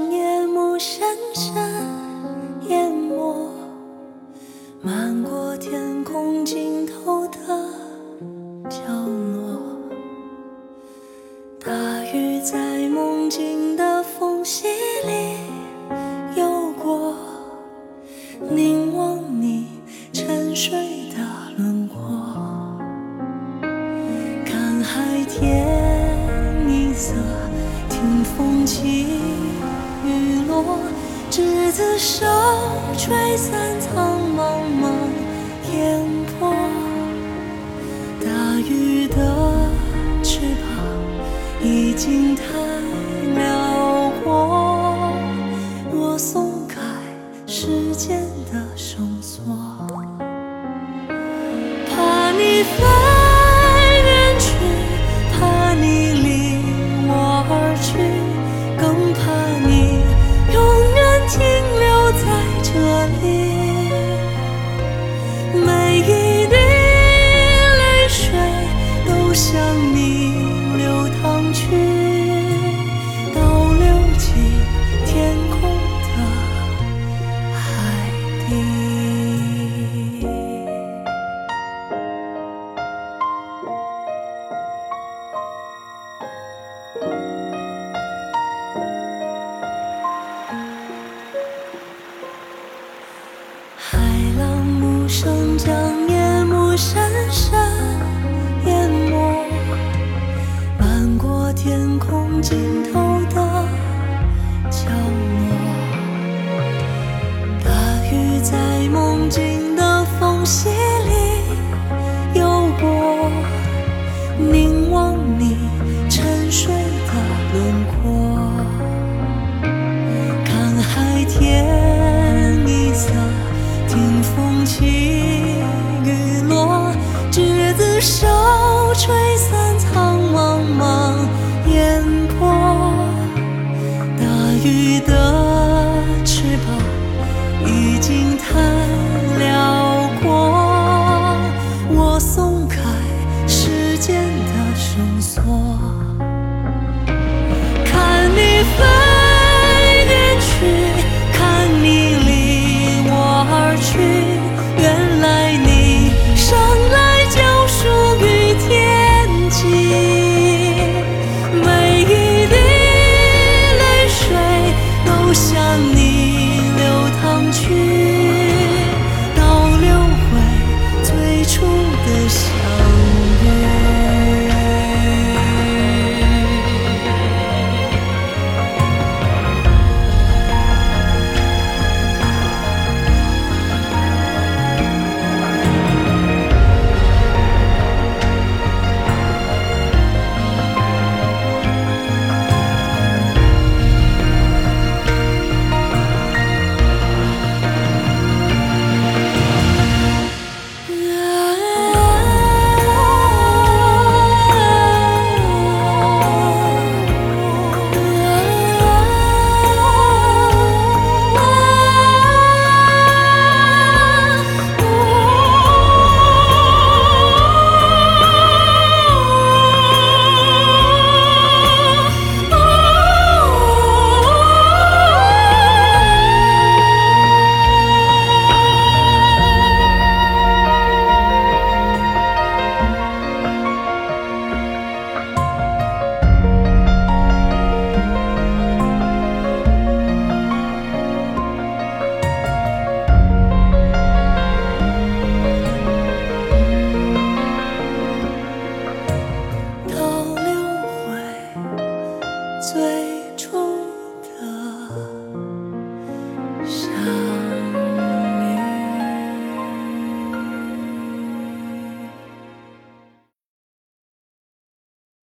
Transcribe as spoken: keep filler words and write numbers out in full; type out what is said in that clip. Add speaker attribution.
Speaker 1: 夜幕深深淹没，漫过天空尽头的角落。大雨在梦境的缝隙里游过，凝望你沉睡的轮廓。看海天一色，听风起雨落，执子手，吹散苍茫茫烟波。大雨的翅膀已经太辽阔，我松开时间的绳索，怕你飞远去，怕你离我而去，更怕你永远停留在这里。每一滴泪水都向你流淌去，倒流进天空的海底。海浪无声将夜幕深深